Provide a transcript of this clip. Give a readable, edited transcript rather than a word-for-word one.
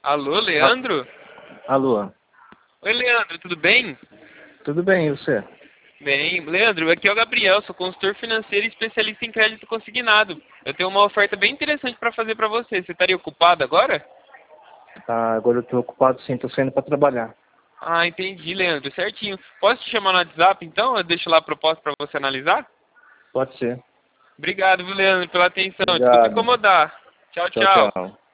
Alô, Leandro? Alô, Oi, Leandro, tudo bem? tudo bem, e você? Bem, Leandro, aqui é o Gabriel, sou consultor financeiro e especialista em crédito consignado. Eu tenho uma oferta bem interessante para fazer para você. Você estaria ocupado agora? Agora eu estou ocupado sim, estou saindo para trabalhar. Ah, entendi, Leandro, certinho. Posso te chamar no WhatsApp, então? Eu deixo lá a proposta para você analisar? Pode ser. Obrigado, viu, Leandro, pela atenção. Desculpa Obrigado. incomodar. Tchau, Tchau, tchau. tchau.